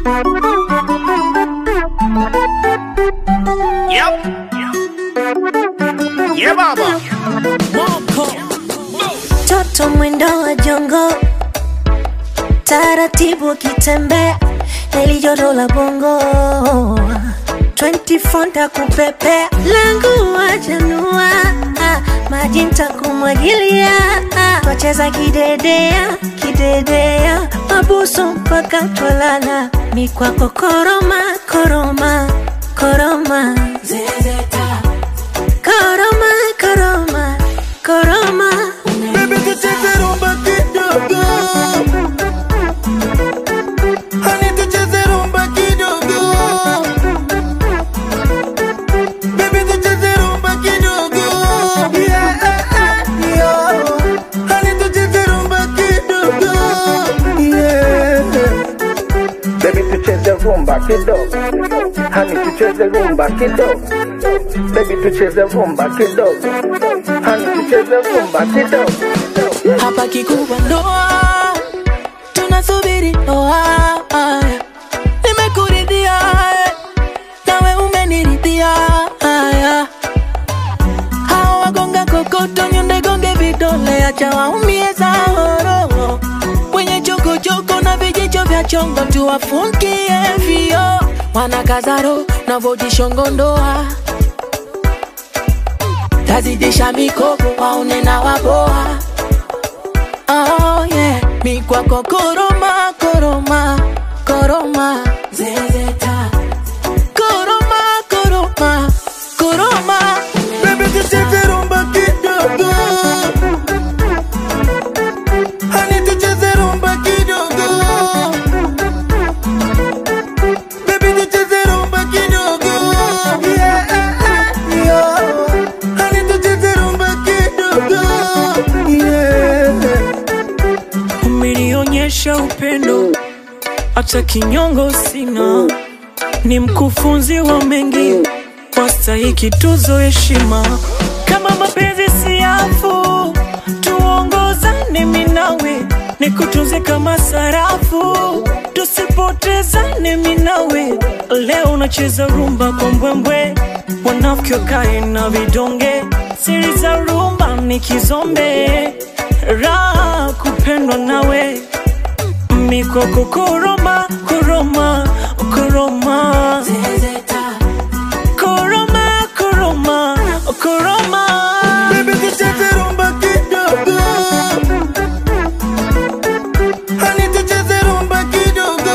Yep. Yeah, baba. Toto mwendo wa jongo, taratibu kitembea, heli joto la bongo 24 ntakupepea, langu wajanua, maji ntakumwagilia, twacheza kidedea, kidedea, mabusu mpaka twalala, mikwako koroma, koroma, koroma, zezeta, koroma, koroma, koroma. Baby tucheze rumba kidogo, honey tucheze rumba kidogo, baby tucheze rumba kidogo, yeah, yeah, honey tucheze rumba kidogo, yeah. Baby tucheze rumba kidogo, honey tucheze rumba kidogo, baby tucheze rumba kidogo, honey tucheze rumba kidogo. Hapa kikubwa ndoa, tunasubiri ndoa. Nimekuridhia, nawe umeniridhia. Hawa wagonga kokoto, nyonde gonge vidole, acha waumie zao. Wenye choko choko na vijicho vya chongo, tuwafungie vio. Wanakazaro na vojishongo ndoa, tazidisha mikopo waone na waboa. Oh yeah, mikwako koroma, koroma, koroma, zezeta, koroma, koroma, koroma. Baby tucheze rumba kidogo, honey tucheze rumba kidogo, baby tucheze rumba kidogo, yeah, yeah, honey tucheze rumba kidogo, yeah. Umenionyesha upendo, hata kinyongo sina, ni mkufunzi wa mengi, wastahiki tuzo heshima. Kama mapenzi siafu, tuongozane mimi nawe, nikutunze kama sarafu, tusipotezane mimi nawe. Leo unacheza rumba kwa mbwembwe, wanafiki wakae na vidonge, siri za rumba ni kizombe, raha kupendwa nawe, mikoko koroma, koroma, koroma, Zezeta, koroma, koroma, koroma. Baby tucheze rumba kidogo, honey tucheze rumba kidogo,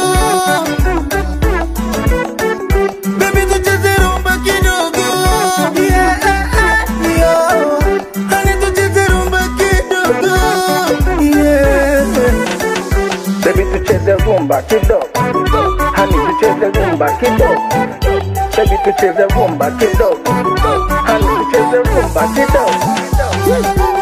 baby tucheze rumba kidogo, yeah, yeah, honey tucheze rumba kidogo, yeah. Baby tucheze rumba kidogo, honey tucheze rumba kidogo, baby tucheze rumba kidogo, honey tucheze rumba kidogo.